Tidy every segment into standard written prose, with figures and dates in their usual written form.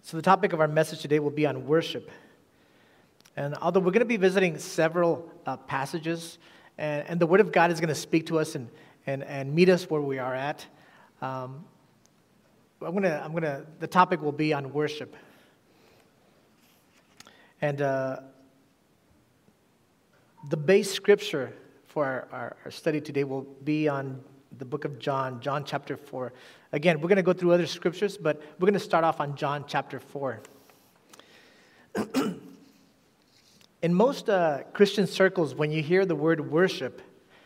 So the topic of our message today will be on worship. And although we're going to be visiting several passages, and the Word of God is going to speak to us and meet us where we are at, the topic will be on worship. And the base scripture for our study today will be on the book of John, John chapter 4. Again, we're going to go through other scriptures, but we're going to start off on John chapter 4. In most Christian circles, when you hear the word worship,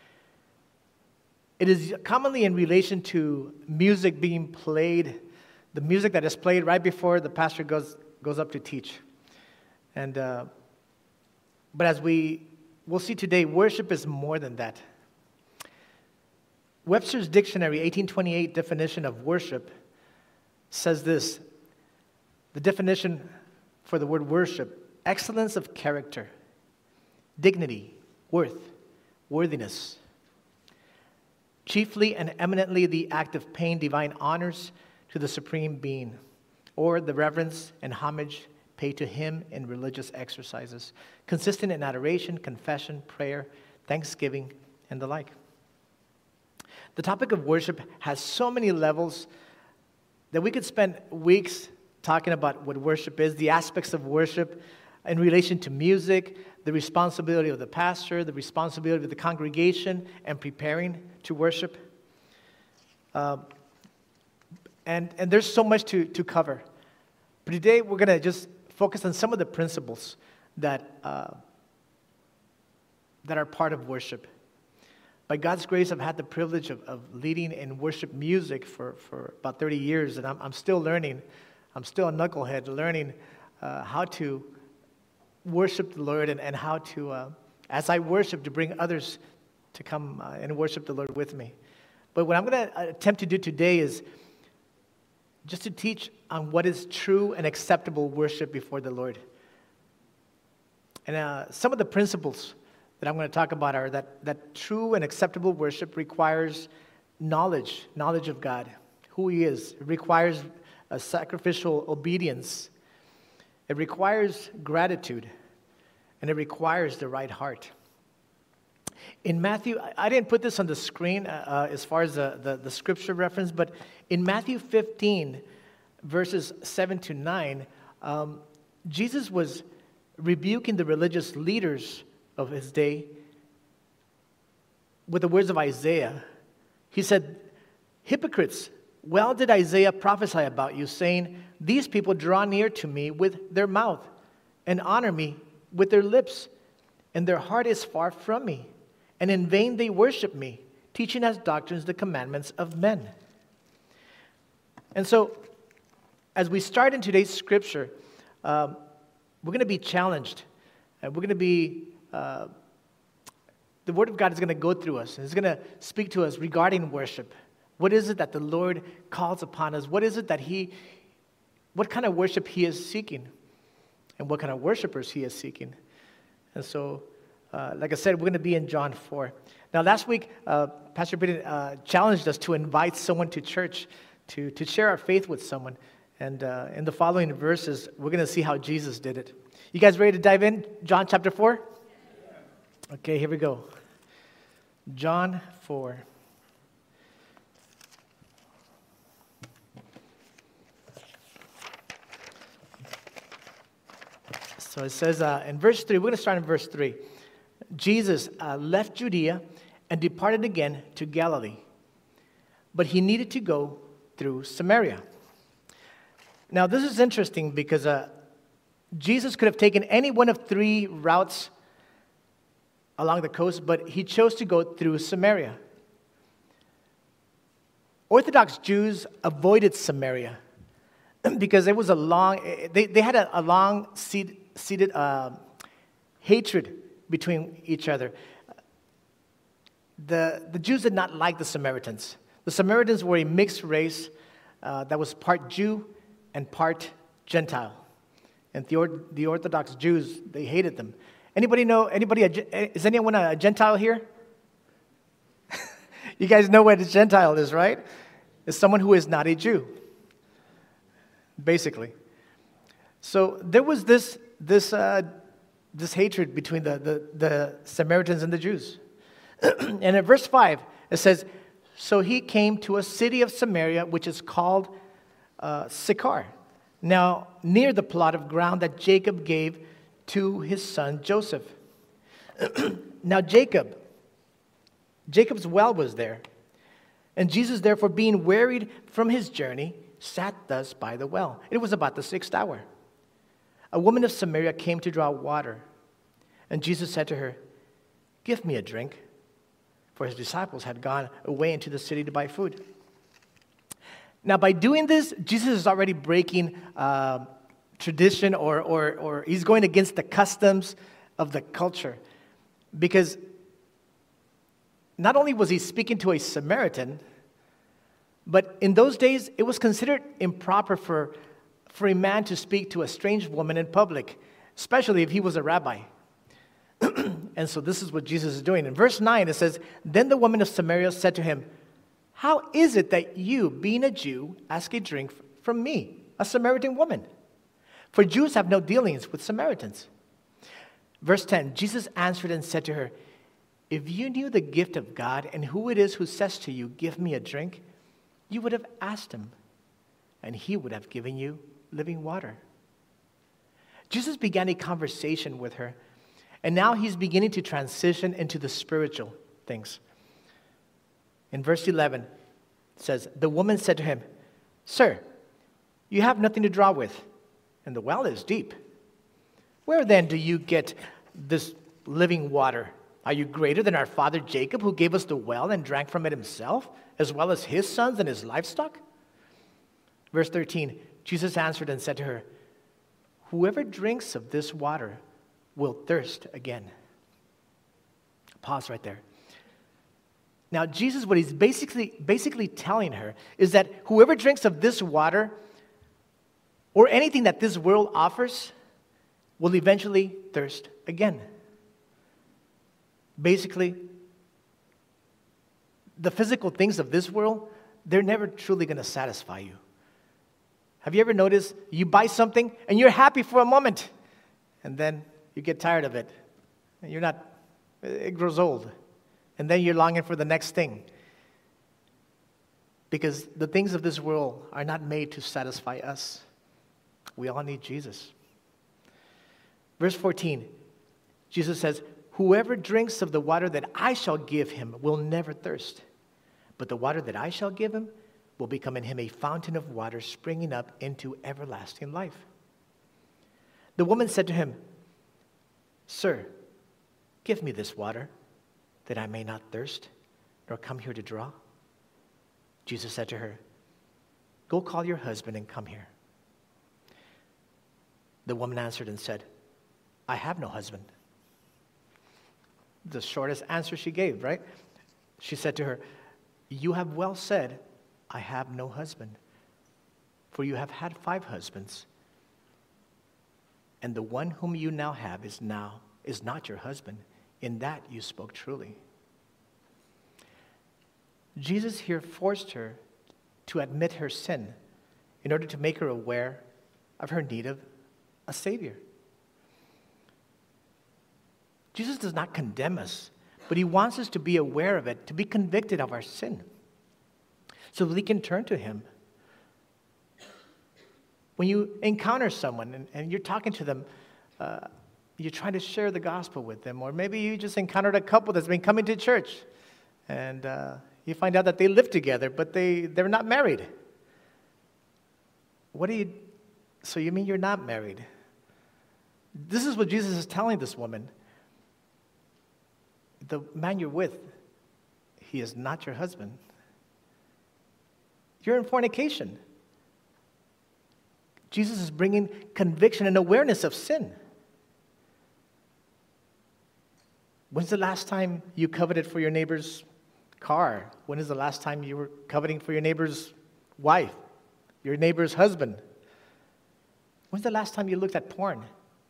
it is commonly in relation to music being played, the music that is played right before the pastor goes up to teach. And but as we'll see today, worship is more than that. Webster's Dictionary, 1828 definition of worship says this. The definition for the word worship: excellence of character, dignity, worthiness. Chiefly and eminently the act of paying divine honors to the Supreme Being, or the reverence and homage paid to Him in religious exercises, consistent in adoration, confession, prayer, thanksgiving, and the like. The topic of worship has so many levels that we could spend weeks talking about what worship is, the aspects of worship in relation to music, the responsibility of the pastor, the responsibility of the congregation, and preparing to worship. And there's so much to cover. But today we're going to just focus on some of the principles that are part of worship. By God's grace, I've had the privilege of leading in worship music for about 30 years, and I'm still learning. I'm still a knucklehead learning how to worship the Lord and how to, as I worship, to bring others to come and worship the Lord with me. But what I'm going to attempt to do today is just to teach on what is true and acceptable worship before the Lord. And some of the principles that I'm going to talk about are that true and acceptable worship requires knowledge of God, who He is. It requires a sacrificial obedience. It requires gratitude, and it requires the right heart. In Matthew, I didn't put this on the screen as far as the scripture reference, but in Matthew 15, verses 7 to 9, Jesus was rebuking the religious leaders of His day with the words of Isaiah. He said, "Hypocrites, well did Isaiah prophesy about you, saying, 'These people draw near to me with their mouth and honor me with their lips, and their heart is far from me. And in vain they worship me, teaching as doctrines the commandments of men.'" And so, as we start in today's scripture, we're going to be challenged. And we're going to be, the Word of God is going to go through us. And it's going to speak to us regarding worship. What is it that the Lord calls upon us? What is it that what kind of worship He is seeking? And what kind of worshipers He is seeking? And so, like I said, we're going to be in John 4. Now, last week, Pastor Peter challenged us to invite someone to church, to share our faith with someone. And in the following verses, we're going to see how Jesus did it. You guys ready to dive in? John chapter 4? Okay, here we go. John 4. So it says in verse 3, we're going to start in verse 3. Jesus left Judea and departed again to Galilee, but He needed to go through Samaria. Now, this is interesting because Jesus could have taken any one of three routes along the coast, but He chose to go through Samaria. Orthodox Jews avoided Samaria because it was they had a long-seated hatred between each other. The Jews did not like the Samaritans. The Samaritans were a mixed race that was part Jew and part Gentile. And the Orthodox Jews, they hated them. Is anyone a Gentile here? You guys know what a Gentile is, right? It's someone who is not a Jew, basically. So there was this hatred between the Samaritans and the Jews. And in verse 5, it says, so he came to a city of Samaria, which is called Sychar, now near the plot of ground that Jacob gave to his son Joseph. Now Jacob's well was there, and Jesus, therefore, being wearied from his journey, sat thus by the well. It was about the 6th hour. A woman of Samaria came to draw water, and Jesus said to her, give me a drink, for his disciples had gone away into the city to buy food. Now, by doing this, Jesus is already breaking tradition, or he's going against the customs of the culture. Because not only was he speaking to a Samaritan, but in those days, it was considered improper for a man to speak to a strange woman in public, especially if he was a rabbi. And so this is what Jesus is doing. In verse 9, it says, then the woman of Samaria said to him, how is it that you, being a Jew, ask a drink from me, a Samaritan woman? For Jews have no dealings with Samaritans. Verse 10, Jesus answered and said to her, if you knew the gift of God and who it is who says to you, give me a drink, you would have asked him, and he would have given you living water. Jesus began a conversation with her, and now he's beginning to transition into the spiritual things. In verse 11, it says, the woman said to him, sir, you have nothing to draw with, and the well is deep. Where then do you get this living water? Are you greater than our father Jacob, who gave us the well and drank from it himself, as well as his sons and his livestock? Verse 13, Jesus answered and said to her, whoever drinks of this water will thirst again. Pause right there. Now, Jesus, what he's basically telling her is that whoever drinks of this water or anything that this world offers will eventually thirst again. Basically, the physical things of this world, they're never truly going to satisfy you. Have you ever noticed you buy something and you're happy for a moment, and then you get tired of it, and it grows old. And then you're longing for the next thing. Because the things of this world are not made to satisfy us. We all need Jesus. Verse 14, Jesus says, whoever drinks of the water that I shall give him will never thirst. But the water that I shall give him will become in him a fountain of water springing up into everlasting life. The woman said to him, sir, give me this water, that I may not thirst, nor come here to draw. Jesus said to her, go call your husband and come here. The woman answered and said, I have no husband. The shortest answer she gave, right? She said to her, you have well said, I have no husband. For you have had 5 husbands, and the one whom you now have is not your husband. In that you spoke truly. Jesus here forced her to admit her sin in order to make her aware of her need of a Savior. Jesus does not condemn us, but he wants us to be aware of it, to be convicted of our sin, so that we can turn to him. When you encounter someone and you're talking to them, you're trying to share the gospel with them, or maybe you just encountered a couple that's been coming to church, and you find out that they live together, but they're not married. So you mean you're not married? This is what Jesus is telling this woman. The man you're with, he is not your husband. You're in fornication. Jesus is bringing conviction and awareness of sin. When's the last time you coveted for your neighbor's car? When is the last time you were coveting for your neighbor's wife, your neighbor's husband? When's the last time you looked at porn?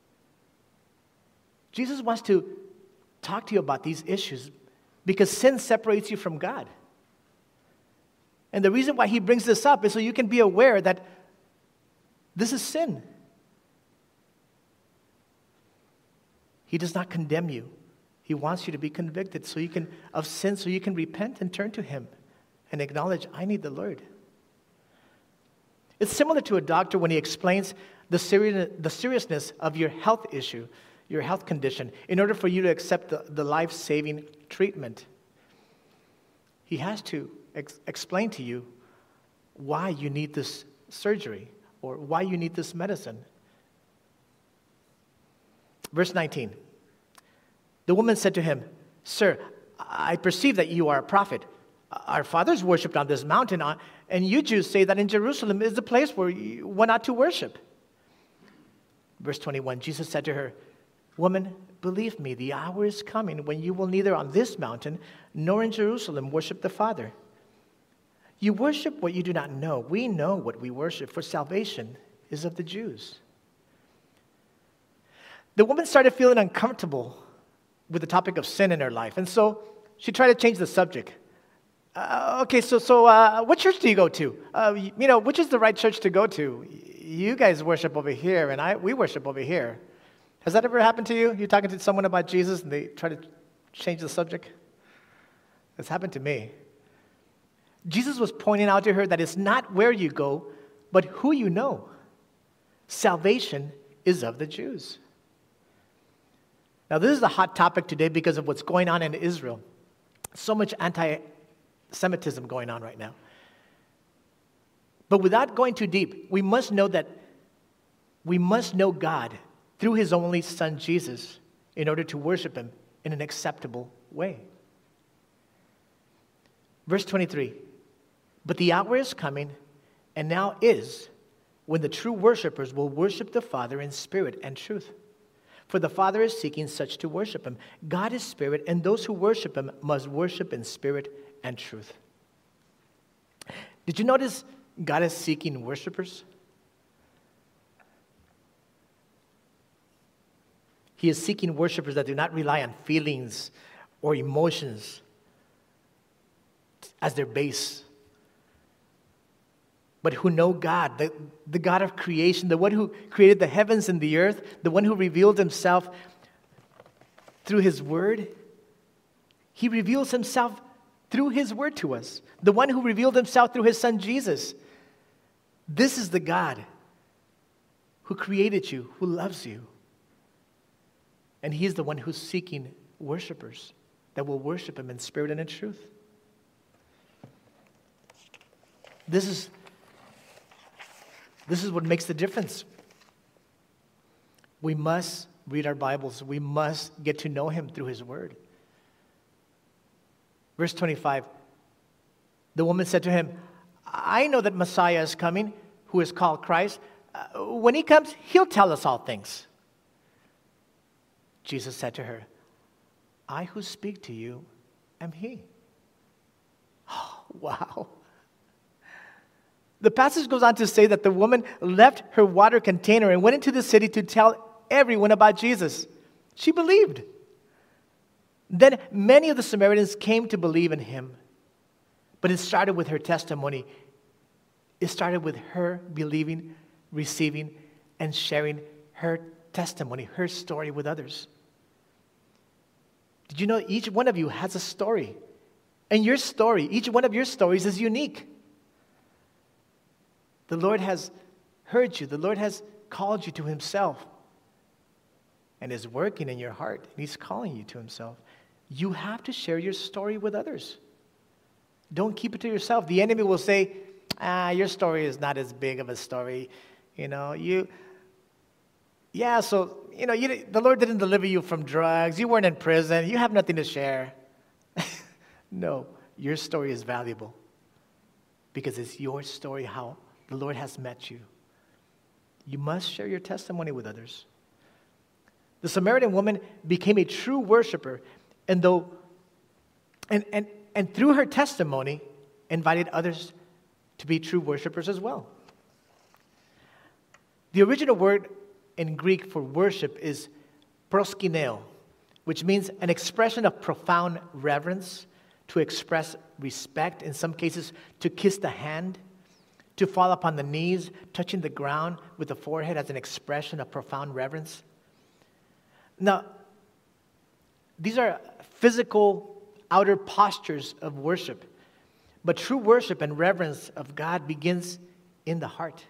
Jesus wants to talk to you about these issues because sin separates you from God. And the reason why he brings this up is so you can be aware that this is sin. He does not condemn you. He wants you to be convicted of sin so you can repent and turn to Him and acknowledge, I need the Lord. It's similar to a doctor when he explains the seriousness of your health issue, your health condition, in order for you to accept the life-saving treatment. He has to explain to you why you need this surgery or why you need this medicine. Verse 19. The woman said to him, Sir, I perceive that you are a prophet. Our fathers worshipped on this mountain, and you Jews say that in Jerusalem is the place where one ought to worship. Verse 21, Jesus said to her, Woman, believe me, the hour is coming when you will neither on this mountain nor in Jerusalem worship the Father. You worship what you do not know. We know what we worship, for salvation is of the Jews. The woman started feeling uncomfortable with the topic of sin in her life, and so she tried to change the subject. So what church do you go to? Which is the right church to go to? You guys worship over here, and we worship over here. Has that ever happened to you? You're talking to someone about Jesus, and they try to change the subject? It's happened to me. Jesus was pointing out to her that it's not where you go, but who you know. Salvation is of the Jews. Now, this is a hot topic today because of what's going on in Israel. So much anti-Semitism going on right now. But without going too deep, we must know God through His only Son, Jesus, in order to worship Him in an acceptable way. Verse 23, But the hour is coming, and now is, when the true worshipers will worship the Father in spirit and truth. For the Father is seeking such to worship Him. God is spirit, and those who worship Him must worship in spirit and truth. Did you notice God is seeking worshipers? He is seeking worshipers that do not rely on feelings or emotions as their base, but who know God, the God of creation, the one who created the heavens and the earth, the one who revealed Himself through His Word. He reveals Himself through His Word to us, the one who revealed Himself through His Son, Jesus. This is the God who created you, who loves you. And He is the one who's seeking worshipers that will worship Him in spirit and in truth. This is what makes the difference. We must read our Bibles. We must get to know Him through His Word. Verse 25, the woman said to Him, I know that Messiah is coming, who is called Christ. When He comes, He'll tell us all things. Jesus said to her, I who speak to you am He. Oh, wow. The passage goes on to say that the woman left her water container and went into the city to tell everyone about Jesus. She believed. Then many of the Samaritans came to believe in Him. But it started with her testimony. It started with her believing, receiving, and sharing her testimony, her story with others. Did you know each one of you has a story? And your story, each one of your stories is unique. The Lord has heard you. The Lord has called you to Himself and is working in your heart. And He's calling you to Himself. You have to share your story with others. Don't keep it to yourself. The enemy will say, your story is not as big of a story. The Lord didn't deliver you from drugs. You weren't in prison. You have nothing to share. No, your story is valuable because it's your story, how the Lord has met you. You must share your testimony with others. The Samaritan woman became a true worshiper, and through her testimony, invited others to be true worshipers as well. The original word in Greek for worship is proskuneo, which means an expression of profound reverence, to express respect, in some cases to kiss the hand, to fall upon the knees, touching the ground with the forehead as an expression of profound reverence. Now, these are physical outer postures of worship. But true worship and reverence of God begins in the heart.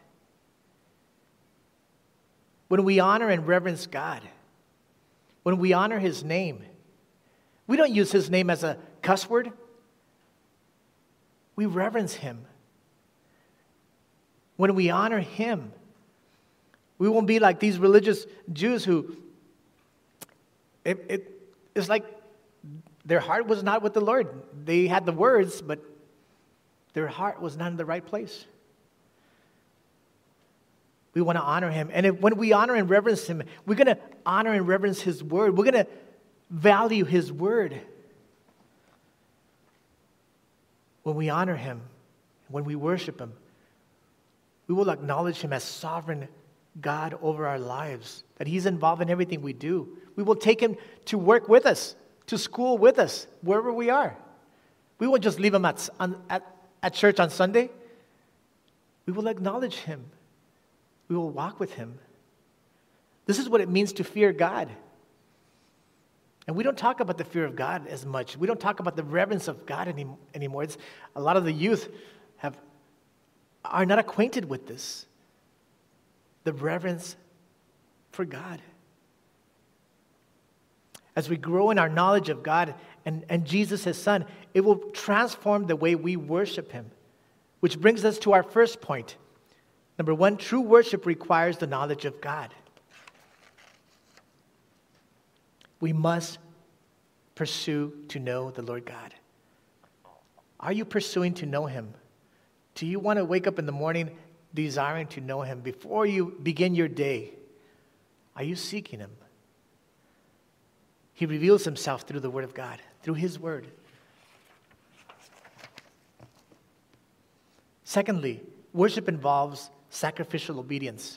When we honor and reverence God, when we honor His name, we don't use His name as a cuss word. We reverence Him. When we honor Him, we won't be like these religious Jews who, it's like their heart was not with the Lord. They had the words, but their heart was not in the right place. We want to honor Him. And when we honor and reverence Him, we're going to honor and reverence His word. We're going to value His word. When we honor Him, when we worship Him, we will acknowledge Him as sovereign God over our lives, that He's involved in everything we do. We will take Him to work with us, to school with us, wherever we are. We won't just leave Him at church on Sunday. We will acknowledge Him. We will walk with Him. This is what it means to fear God. And we don't talk about the fear of God as much. We don't talk about the reverence of God anymore. A lot of the youth are not acquainted with this. The reverence for God. As we grow in our knowledge of God and Jesus, His Son, it will transform the way we worship Him. Which brings us to our first point. Number one, true worship requires the knowledge of God. We must pursue to know the Lord God. Are you pursuing to know Him? Do you want to wake up in the morning desiring to know Him before you begin your day? Are you seeking Him? He reveals Himself through the Word of God, through His Word. Secondly, worship involves sacrificial obedience.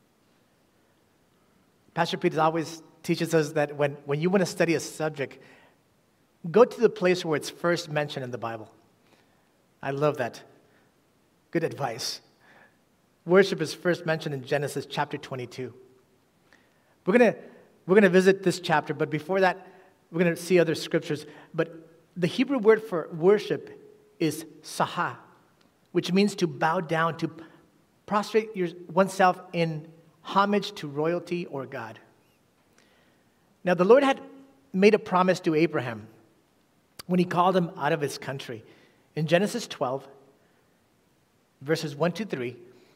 Pastor Peter always teaches us that when you want to study a subject, go to the place where it's first mentioned in the Bible. I love that. Good advice. Worship is first mentioned in Genesis chapter 22. We're going to visit this chapter, but before that, we're going to see other scriptures. But the Hebrew word for worship is saha, which means to bow down, to prostrate oneself in homage to royalty or God. Now, the Lord had made a promise to Abraham when He called him out of his country. In Genesis 12, verses 1 to 3, it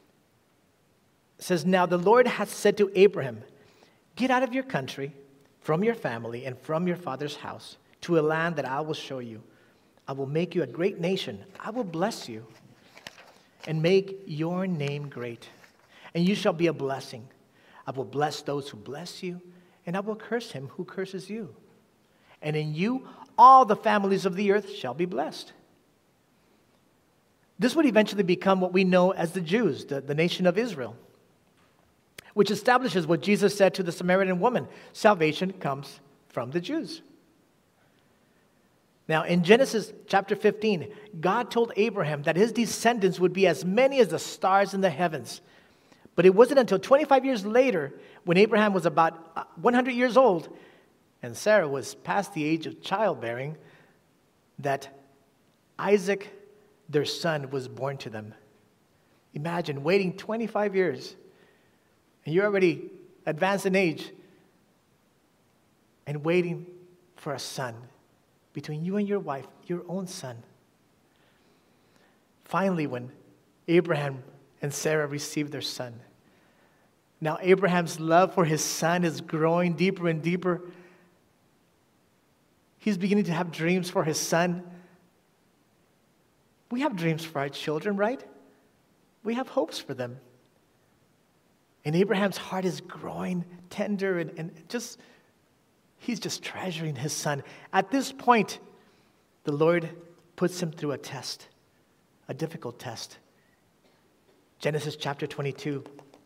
says, "Now the Lord hath said to Abraham, get out of your country, from your family, and from your father's house, to a land that I will show you. I will make you a great nation. I will bless you and make your name great. And you shall be a blessing. I will bless those who bless you, and I will curse him who curses you. And in you all the families of the earth shall be blessed." This would eventually become what we know as the Jews, the nation of Israel, which establishes what Jesus said to the Samaritan woman: salvation comes from the Jews. Now, in Genesis chapter 15, God told Abraham that his descendants would be as many as the stars in the heavens. But it wasn't until 25 years later, when Abraham was about 100 years old, and Sarah was past the age of childbearing, that Isaac, their son, was born to them. Imagine waiting 25 years, and you're already advanced in age, and waiting for a son between you and your wife, your own son. Finally, when Abraham and Sarah received their son, now Abraham's love for his son is growing deeper and deeper. He's beginning to have dreams for his son. We have dreams for our children, right? We have hopes for them. And Abraham's heart is growing tender and he's just treasuring his son. At this point, the Lord puts him through a test, a difficult test. Genesis chapter 22.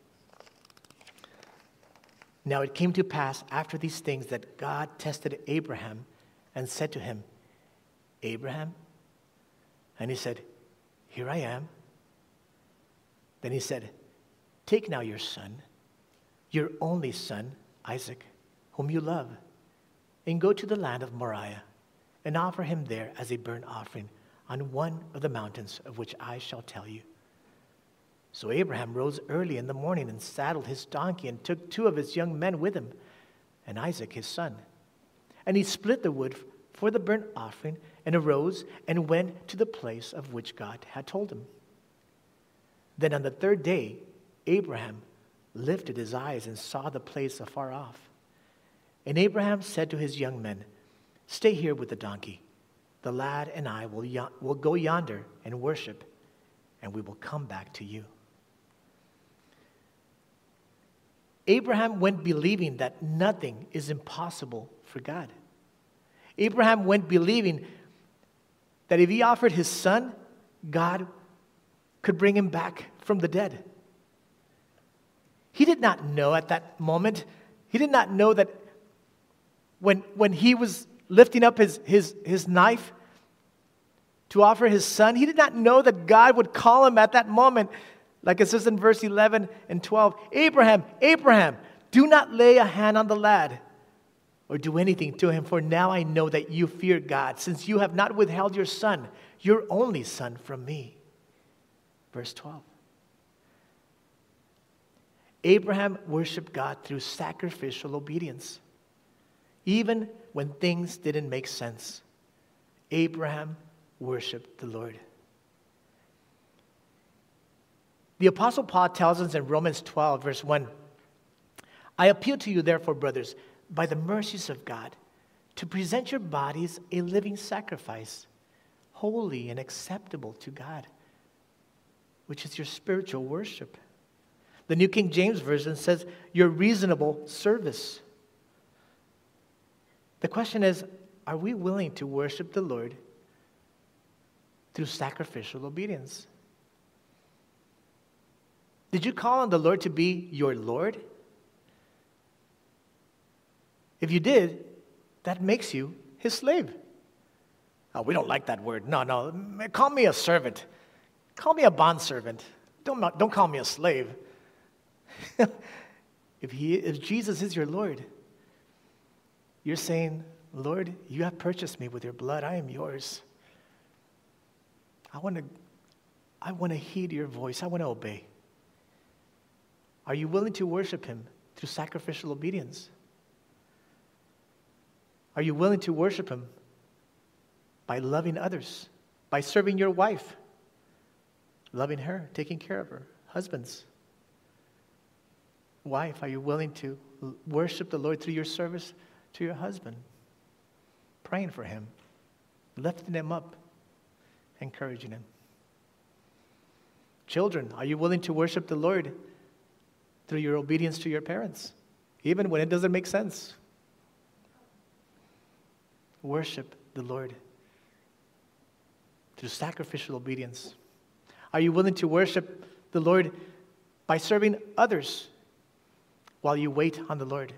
Now it came to pass after these things that God tested Abraham and said to him, "Abraham?" And he said, "Here I am." Then he said, "Take now your son, your only son, Isaac, whom you love, and go to the land of Moriah and offer him there as a burnt offering on one of the mountains of which I shall tell you." So Abraham rose early in the morning and saddled his donkey and took 2 of his young men with him and Isaac his son. And he split the wood for the burnt offering and arose and went to the place of which God had told him. Then on the 3rd day, Abraham lifted his eyes and saw the place afar off. And Abraham said to his young men, "Stay here with the donkey. The lad and I will go yonder and worship, and we will come back to you." Abraham went believing that nothing is impossible for God. Abraham went believing that if he offered his son, God could bring him back from the dead. He did not know at that moment, he did not know that when he was lifting up his knife to offer his son, he did not know that God would call him at that moment. Like it says in verse 11 and 12, "Abraham, Abraham, do not lay a hand on the lad or do anything to him, for now I know that you fear God, since you have not withheld your son, your only son, from me." Verse 12. Abraham worshiped God through sacrificial obedience. Even when things didn't make sense, Abraham worshiped the Lord. The Apostle Paul tells us in Romans 12, verse 1, "I appeal to you, therefore, brothers, by the mercies of God, to present your bodies a living sacrifice, holy and acceptable to God, which is your spiritual worship." The New King James Version says, "your reasonable service." The question is, are we willing to worship the Lord through sacrificial obedience? Did you call on the Lord to be your Lord? If you did, that makes you his slave. Oh, we don't like that word. No. Call me a servant. Call me a bondservant. Don't call me a slave. If Jesus is your Lord, you're saying, "Lord, you have purchased me with your blood. I am yours. I want to heed your voice. I want to obey." Are you willing to worship him through sacrificial obedience? Are you willing to worship him by loving others, by serving your wife, loving her, taking care of her? Husbands, wife, are you willing to worship the Lord through your service to your husband, praying for him, lifting him up, encouraging him? Children, are you willing to worship the Lord through your obedience to your parents, even when it doesn't make sense? Worship the Lord through sacrificial obedience. Are you willing to worship the Lord by serving others while you wait on the Lord?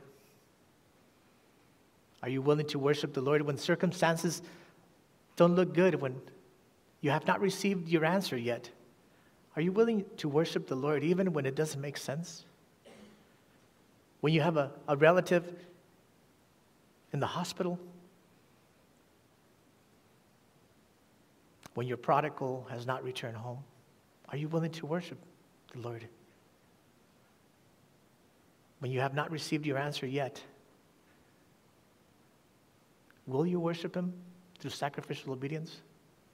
Are you willing to worship the Lord when circumstances don't look good, when you have not received your answer yet? Are you willing to worship the Lord even when it doesn't make sense? When you have a relative in the hospital? When your prodigal has not returned home? Are you willing to worship the Lord? When you have not received your answer yet, will you worship him through sacrificial obedience?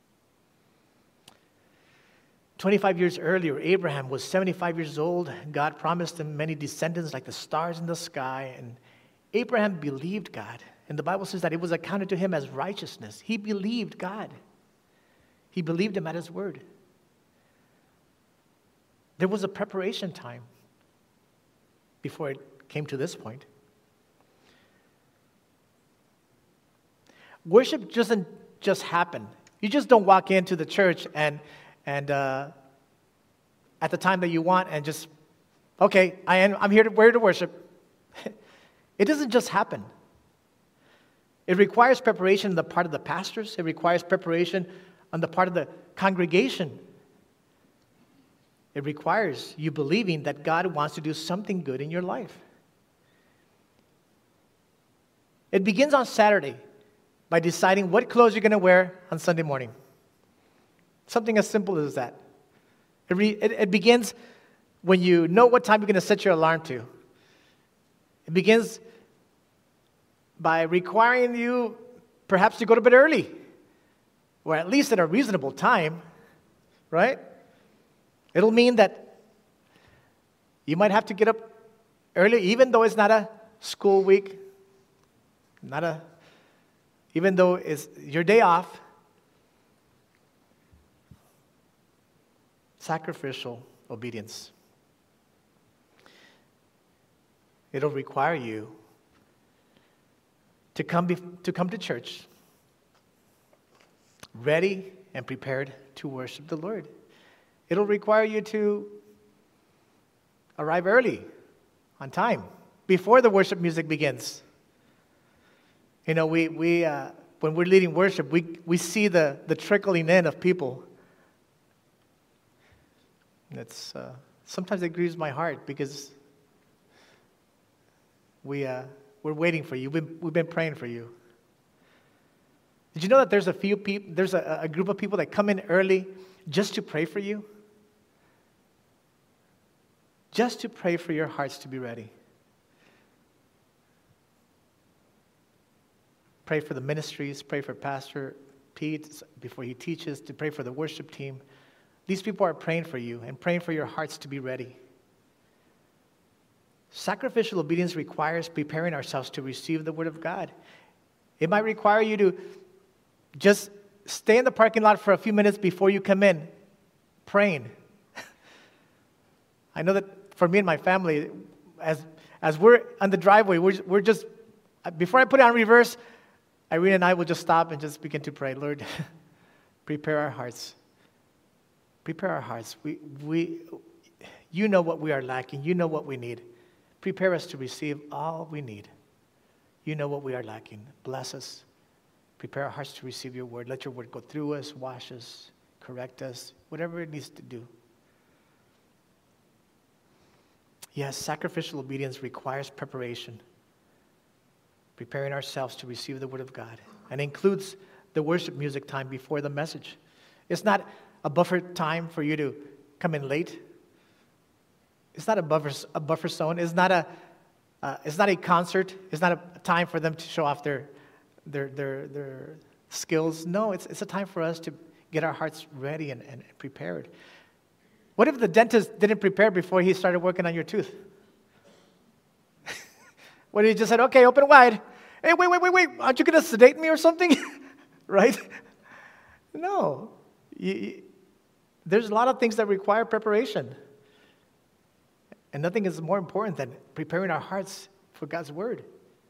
25 years earlier, Abraham was 75 years old. God promised him many descendants like the stars in the sky. And Abraham believed God. And the Bible says that it was accounted to him as righteousness. He believed God. He believed him at his word. There was a preparation time before it came to this point. Worship doesn't just happen. You just don't walk into the church and at the time that you want and just, okay, I'm here to worship. It doesn't just happen. It requires preparation on the part of the pastors. It requires preparation on the part of the congregation. It requires you believing that God wants to do something good in your life. It begins on Saturday by deciding what clothes you're going to wear on Sunday morning. Something as simple as that. It begins when you know what time you're going to set your alarm to. It begins by requiring you perhaps to go to bed early, or at least at a reasonable time, right? It'll mean that you might have to get up early, even though it's not a school week, even though it's your day off. Sacrificial obedience. It'll require you to come to church ready and prepared to worship the Lord. It'll require you to arrive early, on time, before the worship music begins. You know, we when we're leading worship, we see the trickling in of people. It's sometimes it grieves my heart because we're waiting for you. We've been praying for you. Did you know that there's a group of people that come in early just to pray for you? Just to pray for your hearts to be ready. Pray for the ministries, pray for Pastor Pete before he teaches, to pray for the worship team. These people are praying for you and praying for your hearts to be ready. Sacrificial obedience requires preparing ourselves to receive the Word of God. It might require you to just stay in the parking lot for a few minutes before you come in, praying. I know that for me and my family, as we're on the driveway, we're just, before I put it on reverse, Irene and I will just stop and just begin to pray. Lord, prepare our hearts. Prepare our hearts. You know what we are lacking. You know what we need. Prepare us to receive all we need. You know what we are lacking. Bless us. Prepare our hearts to receive your word. Let your word go through us, wash us, correct us, whatever it needs to do. Yes, sacrificial obedience requires preparation. Preparing ourselves to receive the word of God. And includes the worship music time before the message. It's not a buffer time for you to come in late. It's not a buffer zone. It's not a concert. It's not a time for them to show off their skills. No, it's a time for us to get our hearts ready and prepared. What if the dentist didn't prepare before he started working on your tooth? What if he just said, okay, open wide. Hey, wait, aren't you going to sedate me or something? Right? No. There's a lot of things that require preparation. And nothing is more important than preparing our hearts for God's word.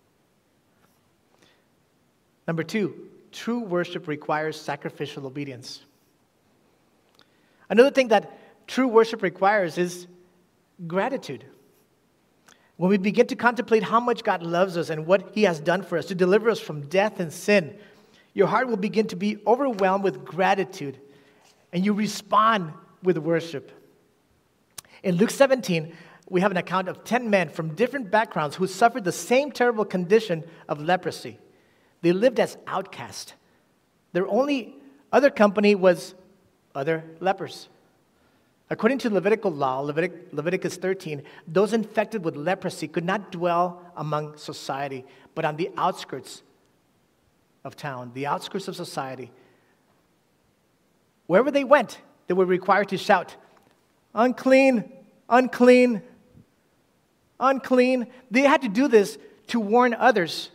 Number 2, true worship requires sacrificial obedience. Another thing that true worship requires is gratitude. When we begin to contemplate how much God loves us and what he has done for us to deliver us from death and sin, your heart will begin to be overwhelmed with gratitude, and you respond with worship. In Luke 17, we have an account of 10 men from different backgrounds who suffered the same terrible condition of leprosy. They lived as outcasts. Their only other company was other lepers. According to Levitical law, Leviticus 13, those infected with leprosy could not dwell among society, but on the outskirts of town, the outskirts of society. Wherever they went, they were required to shout, unclean, unclean, unclean. They had to do this to warn others.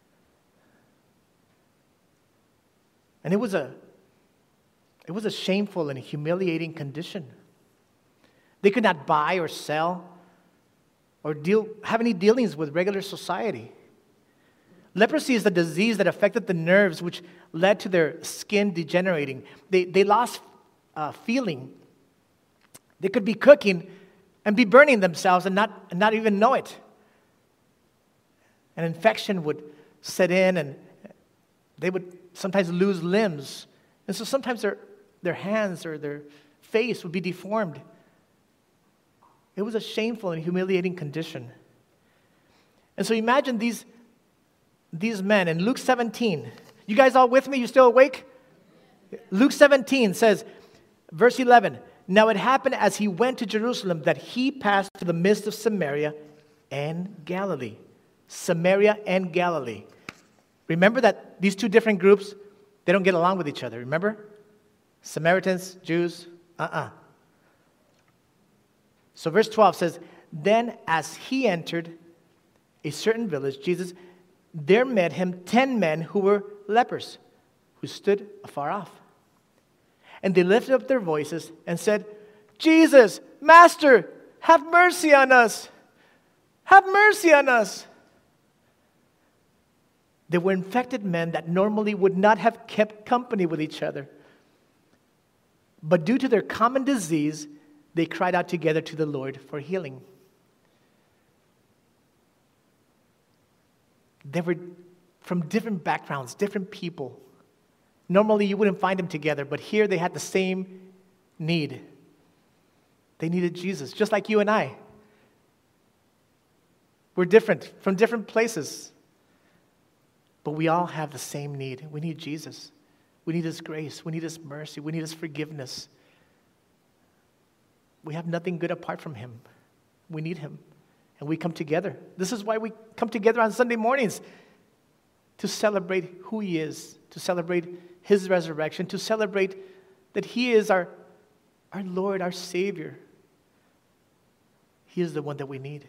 And it was a shameful and humiliating condition. They could not buy or sell or have any dealings with regular society. Leprosy is the disease that affected the nerves, which led to their skin degenerating. They lost feeling. They could be cooking and be burning themselves and not even know it. An infection would set in, and they would sometimes lose limbs. And so sometimes their hands or their face would be deformed. It was a shameful and humiliating condition. And so imagine these these men in Luke 17. You guys all with me? You still awake? Luke 17 says, verse 11, now it happened as he went to Jerusalem that he passed through the midst of Samaria and Galilee. Samaria and Galilee. Remember that these two different groups, they don't get along with each other. Remember? Samaritans, Jews, So verse 12 says, then as he entered a certain village, Jesus, there met him 10 men who were lepers, who stood afar off. And they lifted up their voices and said, Jesus, Master, have mercy on us. Have mercy on us. They were infected men that normally would not have kept company with each other. But due to their common disease, they cried out together to the Lord for healing. They were from different backgrounds, different people. Normally, you wouldn't find them together, but here they had the same need. They needed Jesus, just like you and I. We're different, from different places. But we all have the same need. We need Jesus. We need His grace. We need His mercy. We need His forgiveness. We have nothing good apart from Him. We need Him. And we come together. This is why we come together on Sunday mornings, to celebrate who He is, to celebrate His resurrection, to celebrate that He is our Lord, our Savior. He is the one that we need.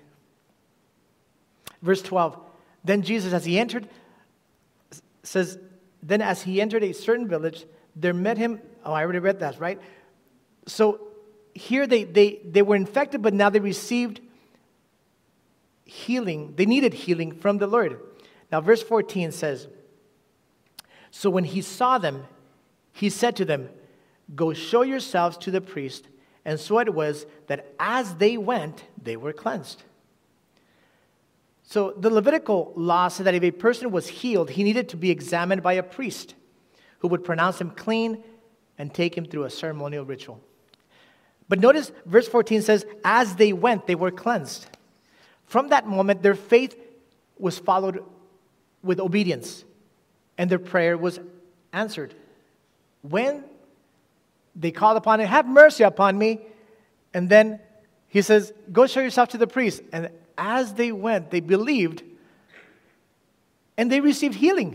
Verse 12, then Jesus, as He entered, says, then as He entered a certain village, there met him, I already read that, right? So here they were infected, but now they received healing. They needed healing from the Lord. Now verse 14 says, so when He saw them, He said to them, go show yourselves to the priest. And so it was that as they went, they were cleansed. So the Levitical law said that if a person was healed, he needed to be examined by a priest who would pronounce him clean and take him through a ceremonial ritual. But notice verse 14 says, as they went, they were cleansed. From that moment, their faith was followed with obedience, and their prayer was answered. When they called upon Him, have mercy upon me, and then He says, go show yourself to the priest. And as they went, they believed, and they received healing.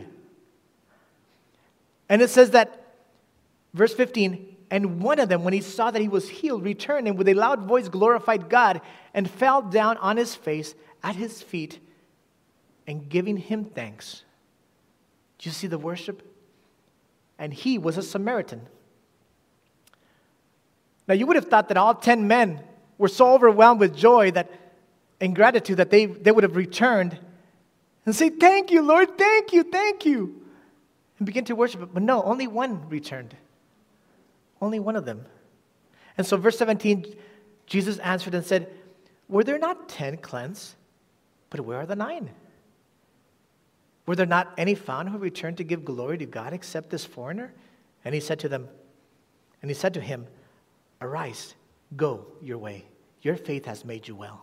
And it says that, verse 15, and one of them, when he saw that he was healed, returned and with a loud voice glorified God and fell down on his face at His feet and giving Him thanks. Do you see the worship? And he was a Samaritan. Now you would have thought that all 10 men were so overwhelmed with joy that and gratitude that they would have returned and say, thank you, Lord, thank you, and begin to worship. But no, only one returned. Only one of them. And so verse 17, Jesus answered and said, were there not 10 cleansed? But where are the 9? Were there not any found who returned to give glory to God except this foreigner? And he said to him, arise, go your way. Your faith has made you well.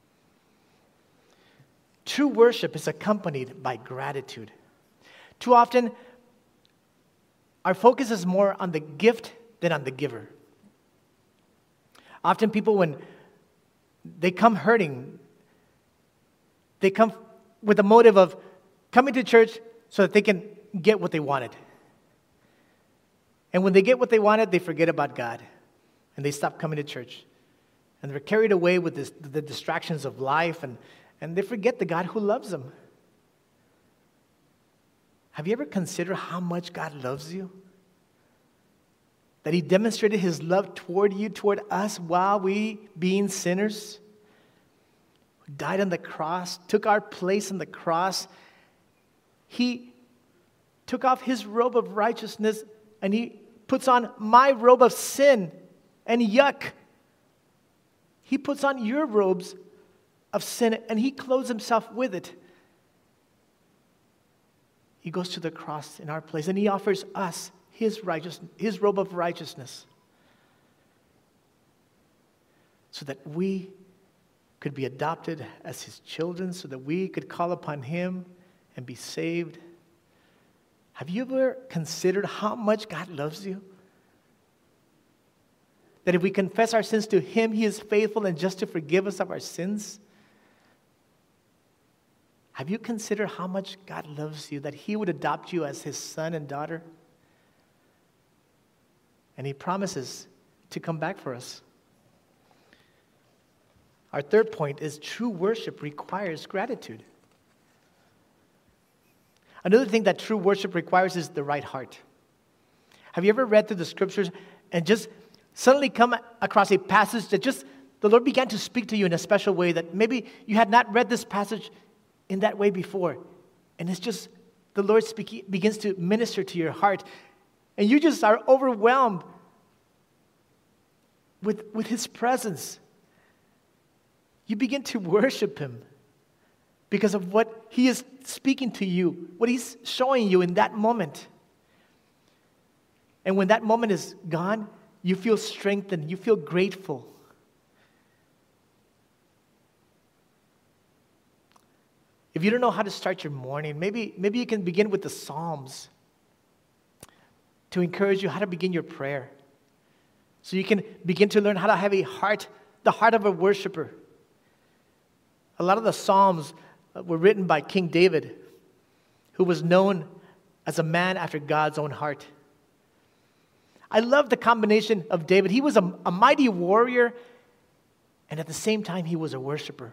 True worship is accompanied by gratitude. Too often, our focus is more on the gift than on the giver. Often people, when they come hurting, they come with the motive of coming to church so that they can get what they wanted. And when they get what they wanted, they forget about God. And they stop coming to church. And they're carried away with the distractions of life, and they forget the God who loves them. Have you ever considered how much God loves you? That He demonstrated His love toward you, toward us, while we, being sinners, died on the cross, took our place on the cross. He took off His robe of righteousness, and He puts on my robe of sin and yuck. He puts on your robes of sin, and He clothes Himself with it. He goes to the cross in our place, and He offers us His robe of righteousness, so that we could be adopted as His children, so that we could call upon Him and be saved? Have you ever considered how much God loves you? That if we confess our sins to Him, He is faithful and just to forgive us of our sins? Have you considered how much God loves you, that He would adopt you as His son and daughter? And He promises to come back for us. Our third point is true worship requires gratitude. Another thing that true worship requires is the right heart. Have you ever read through the scriptures and just suddenly come across a passage that just the Lord began to speak to you in a special way that maybe you had not read this passage in that way before? And it's just the Lord begins to minister to your heart, and you just are overwhelmed with His presence. You begin to worship Him because of what He is speaking to you, what He's showing you in that moment. And when that moment is gone, you feel strengthened, you feel grateful. If you don't know how to start your morning, maybe you can begin with the Psalms to encourage you how to begin your prayer. So you can begin to learn how to have the heart of a worshiper. A lot of the Psalms were written by King David, who was known as a man after God's own heart. I love the combination of David. He was a mighty warrior, and at the same time, he was a worshiper.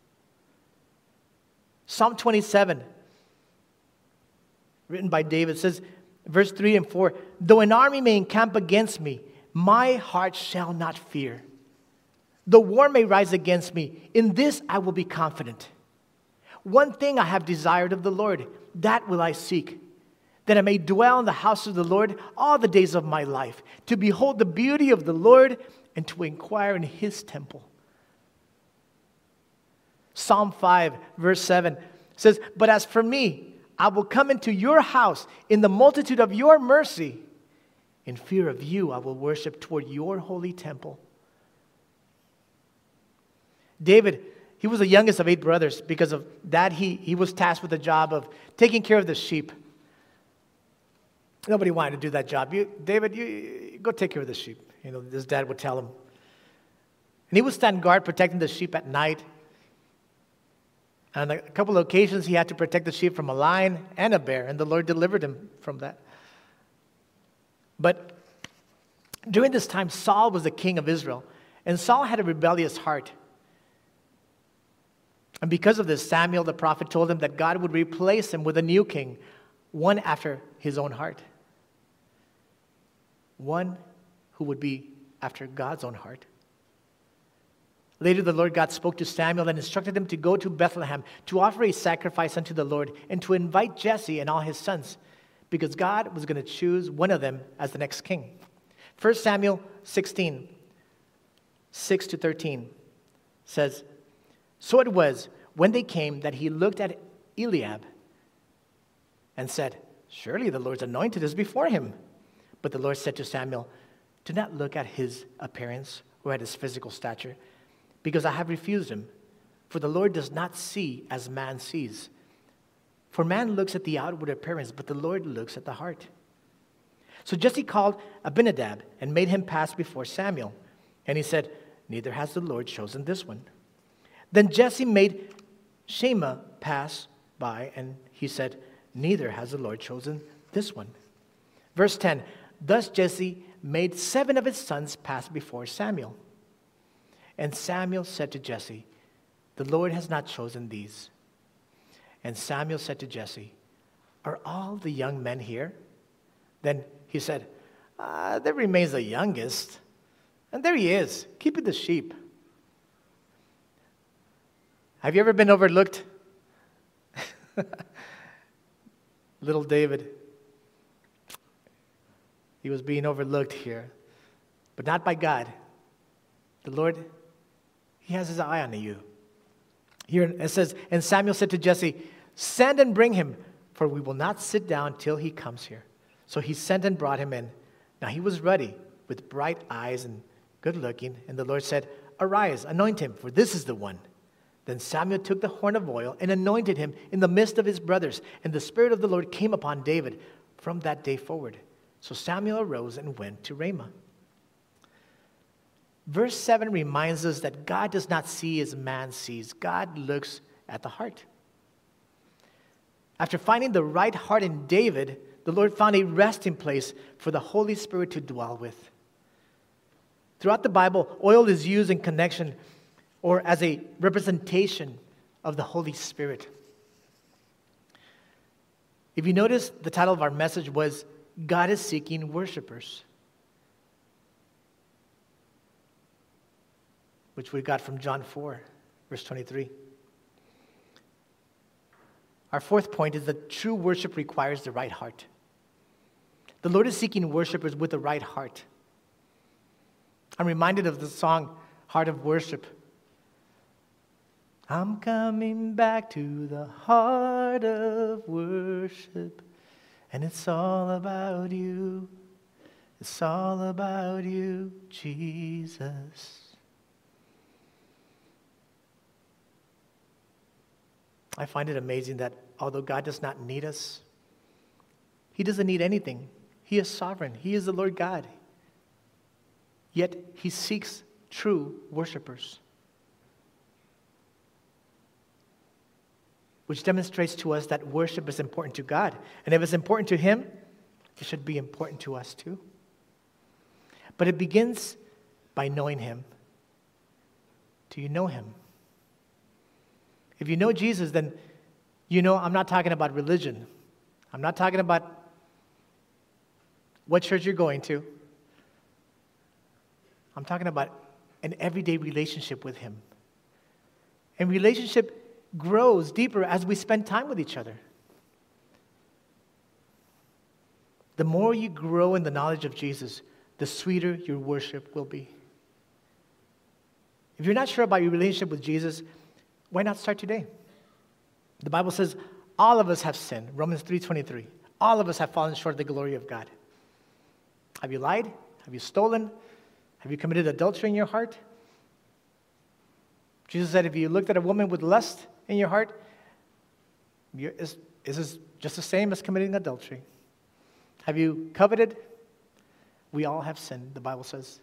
Psalm 27, written by David, says, verse 3 and 4, though an army may encamp against me, my heart shall not fear. Though war may rise against me, in this I will be confident. One thing I have desired of the Lord, that will I seek, that I may dwell in the house of the Lord all the days of my life, to behold the beauty of the Lord and to inquire in His temple. Psalm 5, verse 7 says, but as for me, I will come into your house in the multitude of your mercy. In fear of you, I will worship toward your holy temple. David, he was the youngest of 8 brothers. Because of that, he was tasked with the job of taking care of the sheep. Nobody wanted to do that job. David, you go take care of the sheep. You know, his dad would tell him. And he would stand guard protecting the sheep at night. On a couple of occasions, he had to protect the sheep from a lion and a bear, and the Lord delivered him from that. But during this time, Saul was the king of Israel, and Saul had a rebellious heart. And because of this, Samuel the prophet told him that God would replace him with a new king, one after his own heart. One who would be after God's own heart. Later, the Lord God spoke to Samuel and instructed him to go to Bethlehem to offer a sacrifice unto the Lord and to invite Jesse and all his sons, because God was going to choose one of them as the next king. 1 Samuel 16, 6-13 says, so it was when they came that he looked at Eliab and said, surely the Lord's anointed is before him. But the Lord said to Samuel, do not look at his appearance or at his physical stature, because I have refused him. For the Lord does not see as man sees. For man looks at the outward appearance, but the Lord looks at the heart. So Jesse called Abinadab and made him pass before Samuel. And he said, neither has the Lord chosen this one. Then Jesse made Shammah pass by, and he said, neither has the Lord chosen this one. Verse 10, thus Jesse made 7 of his sons pass before Samuel. And Samuel said to Jesse, the Lord has not chosen these. And Samuel said to Jesse, are all the young men here? Then he said, there remains the youngest. And there he is, keeping the sheep. Have you ever been overlooked? Little David, he was being overlooked here, but not by God. The Lord, He has His eye on you. Here it says, and Samuel said to Jesse, send and bring him, for we will not sit down till he comes here. So he sent and brought him in. Now he was ruddy, with bright eyes and good looking. And the Lord said, arise, anoint him, for this is the one. Then Samuel took the horn of oil and anointed him in the midst of his brothers, and the Spirit of the Lord came upon David from that day forward. So Samuel arose and went to Ramah. Verse 7 reminds us that God does not see as man sees. God looks at the heart. After finding the right heart in David, the Lord found a resting place for the Holy Spirit to dwell with. Throughout the Bible, oil is used in connection or as a representation of the Holy Spirit. If you notice, the title of our message was, God is Seeking Worshipers, which we got from John 4, verse 23. Our fourth point is that true worship requires the right heart. The Lord is seeking worshipers with the right heart. I'm reminded of the song, Heart of Worship. I'm coming back to the heart of worship, and it's all about you. It's all about you, Jesus. I find it amazing that although God does not need us, He doesn't need anything. He is sovereign. He is the Lord God. Yet He seeks true worshipers, which demonstrates to us that worship is important to God. And if it's important to Him, it should be important to us too. But it begins by knowing Him. Do you know Him? If you know Jesus, then you know I'm not talking about religion. I'm not talking about what church you're going to. I'm talking about an everyday relationship with Him. And relationship grows deeper as we spend time with each other. The more you grow in the knowledge of Jesus, the sweeter your worship will be. If you're not sure about your relationship with Jesus, why not start today? The Bible says all of us have sinned. Romans 3:23. All of us have fallen short of the glory of God. Have you lied? Have you stolen? Have you committed adultery in your heart? Jesus said if you looked at a woman with lust in your heart, is this just the same as committing adultery? Have you coveted? We all have sinned, the Bible says.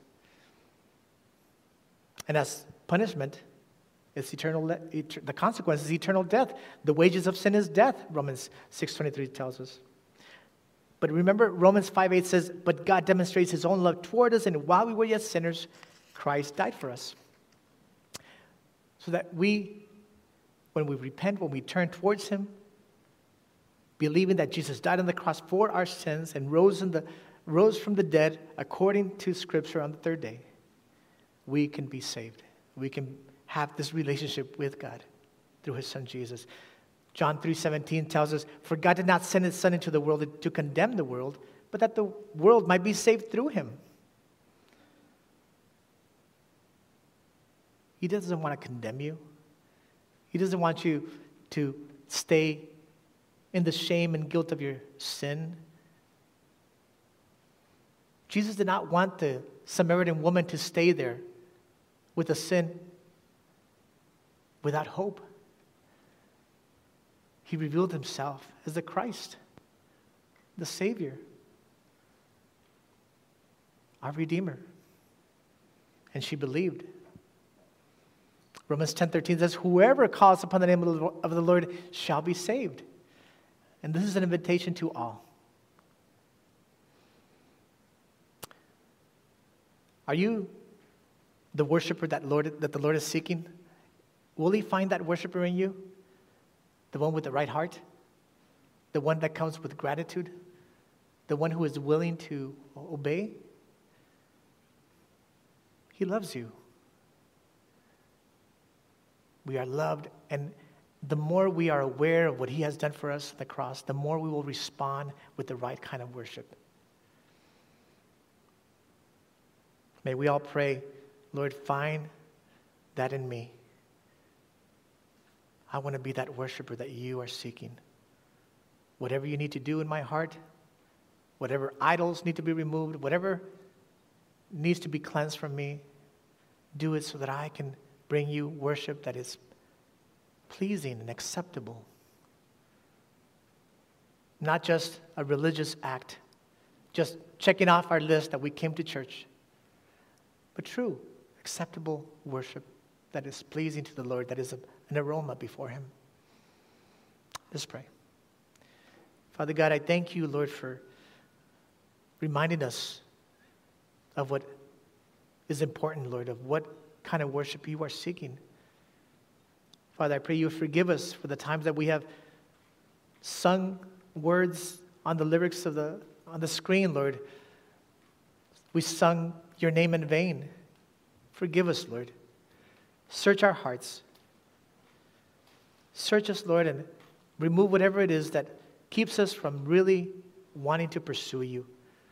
And as punishment, it's the consequence is eternal death. The wages of sin is death, Romans 6:23 tells us. But remember, Romans 5:8 says, but God demonstrates His own love toward us, and while we were yet sinners, Christ died for us. So that when we repent, when we turn towards Him, believing that Jesus died on the cross for our sins and rose from the dead according to Scripture on the third day, we can be saved. We can have this relationship with God through His Son Jesus. John 3:17 tells us, for God did not send His Son into the world to condemn the world, but that the world might be saved through Him. He doesn't want to condemn you. He doesn't want you to stay in the shame and guilt of your sin. Jesus did not want the Samaritan woman to stay there with a sin without hope. He revealed Himself as the Christ, the Savior, our Redeemer. And she believed. Romans 10:13 says, whoever calls upon the name of the Lord shall be saved. And this is an invitation to all. Are you the worshiper that the Lord is seeking? Will He find that worshiper in you? The one with the right heart? The one that comes with gratitude? The one who is willing to obey? He loves you. We are loved, and the more we are aware of what He has done for us at the cross, the more we will respond with the right kind of worship. May we all pray, Lord, find that in me. I want to be that worshiper that You are seeking. Whatever You need to do in my heart, whatever idols need to be removed, whatever needs to be cleansed from me, do it so that I can bring You worship that is pleasing and acceptable. Not just a religious act, just checking off our list that we came to church, but true, acceptable worship that is pleasing to the Lord, that is an aroma before Him. Let's pray. Father God, I thank you, Lord, for reminding us of what is important, Lord, of what kind of worship you are seeking. Father, I pray you forgive us for the times that we have sung words on the lyrics on the screen, Lord. We sung your name in vain. Forgive us, Lord. Search our hearts. Search us, Lord, and remove whatever it is that keeps us from really wanting to pursue you,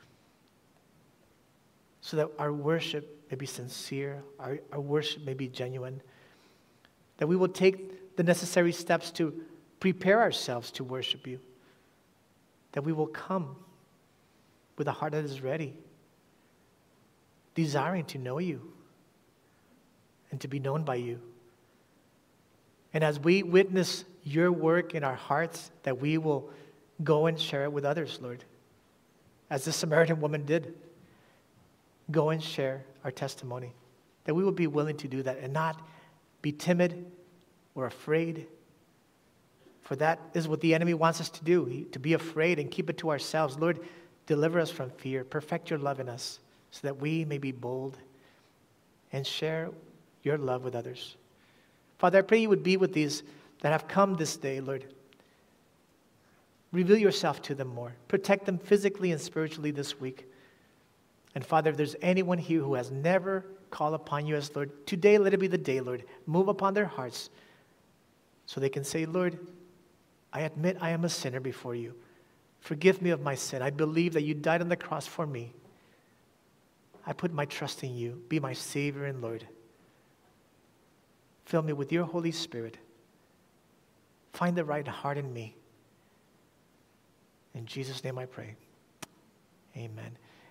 so that our worship may be sincere, our worship may be genuine, that we will take the necessary steps to prepare ourselves to worship you, that we will come with a heart that is ready, desiring to know you and to be known by you. And as we witness your work in our hearts, that we will go and share it with others, Lord, as the Samaritan woman did. Go and share our testimony, that we will be willing to do that and not be timid or afraid, for that is what the enemy wants us to do, to be afraid and keep it to ourselves. Lord, deliver us from fear. Perfect your love in us so that we may be bold and share your love with others. Father, I pray you would be with these that have come this day, Lord. Reveal yourself to them more. Protect them physically and spiritually this week. And Father, if there's anyone here who has never called upon you as Lord, today let it be the day, Lord. Move upon their hearts so they can say, Lord, I admit I am a sinner before you. Forgive me of my sin. I believe that you died on the cross for me. I put my trust in you. Be my Savior and Lord. Fill me with your Holy Spirit. Find the right heart in me. In Jesus' name I pray. Amen.